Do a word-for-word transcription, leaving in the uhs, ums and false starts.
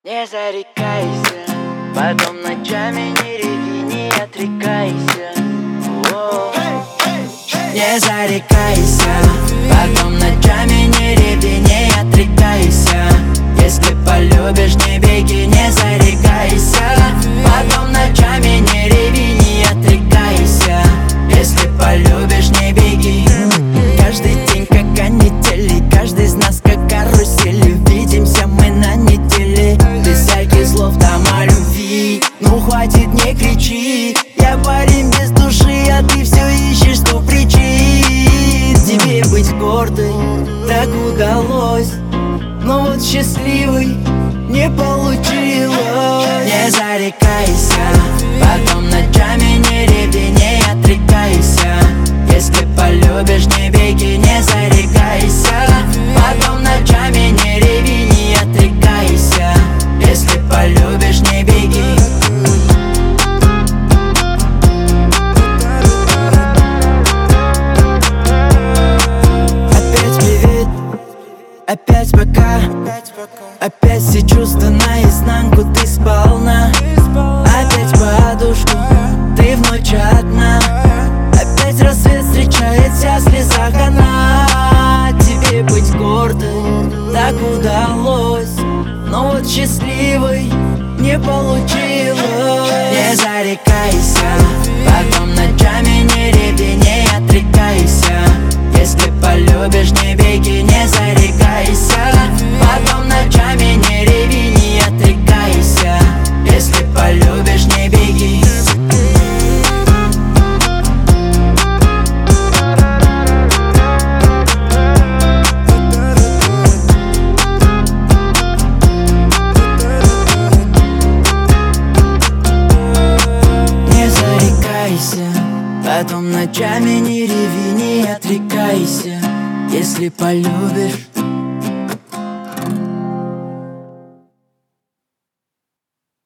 Не зарекайся, потом ночами не реви, не отрекайся. О-о-о. Не зарекайся, потом ночами не реви, не отрекайся. Если полюбишь, не беги, не зарекайся. Потом ночами не реви, не отрекайся. Если полюбишь, не беги. Каждый день как канители, каждый из нас как карусели. Видимся мы на неделе, без всяких слов там о любви. Ну хватит, не кричи, я парень без души, а ты все ищешь сто причин. Тебе быть гордой так удалось, но вот счастливой не получилось. Не зарекайся, потом ночами не реви, не отрекайся. Если полюбишь, не беги, не зарекайся. Потом ночами не реви, не отрекайся. Если полюбишь, не беги. Опять привет, опять пока. Опять все чувства наизнанку, ты сполна. Опять подушку, ты в ночь одна. Опять рассвет встречается в слезах она. Тебе быть гордой так удалось, но вот счастливой не получилось. Не зарекайся, потом ночами не реви, не отрекайся. Если полюбишь, не беги, не зарекайся. Потом ночами не реви, не отрекайся. Если полюбишь, не беги. Не зарекайся, потом ночами не реви, не отрекайся. Если полюбишь,